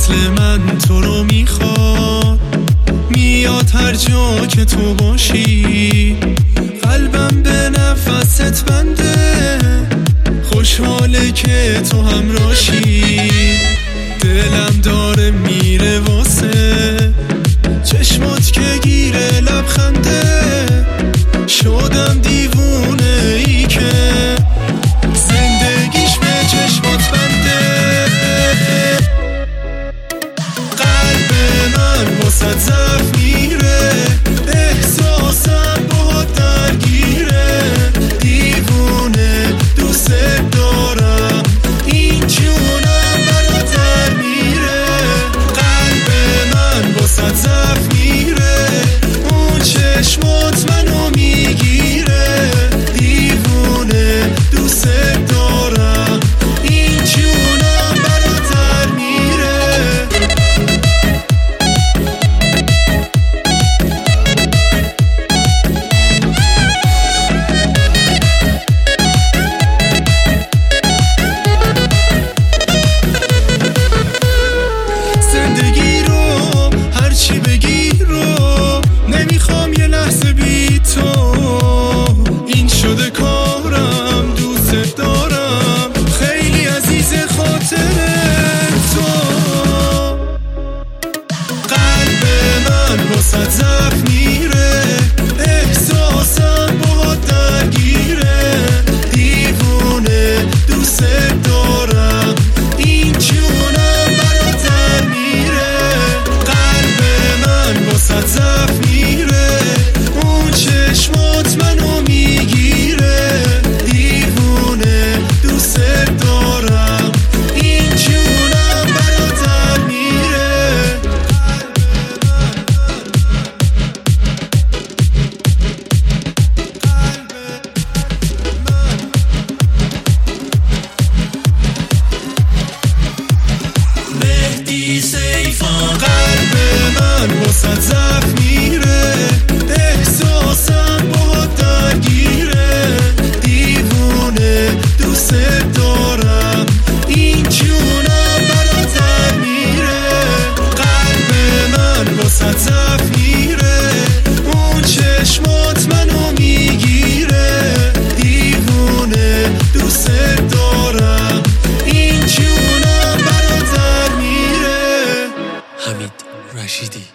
مثل من تو رو میخواد، میاد هر جا که تو باشی. قلبم به نفست بنده، خوشحاله که تو همراشی. دلم داره میره واسه چشمات که گیره لبخنده. شدم دیوونه ای که زندگیش به چشمات بنده. قلب من واسه ضعف میره، احساسم باهات درگیره. دیوونه دوست دارم، این جونم براتر میره. قلب من واسه ضعف میره، اون چشمات منو میگیره. دیوونه دوست دارم، این جونم براتر میره. زندگی رو هرچی بگی رو نمیخوام یه لحظه بی تو. این شده کارم، دوست دارم، خیلی عزیز خاطر تو. قلب من واسه ضعف میره، احساسم باهات درگیره. دیوونه دوست دارم، این جونم براتر میره. قلب من واسه ضعف میره، اون چشمات منو میگیره. دیوونه دوست دارم، این جونم براتر میره. مهدی سیفان. قلب من واسه ضعف میره، احساسم باهات درگیره. دیوونه دوست دارم، این جونم براتر میره. قلب من واسه ضعف میره، اون چشمات منو میگیره. دیوونه دوست دارم، این جونم براتر میره. حمید رشیدی.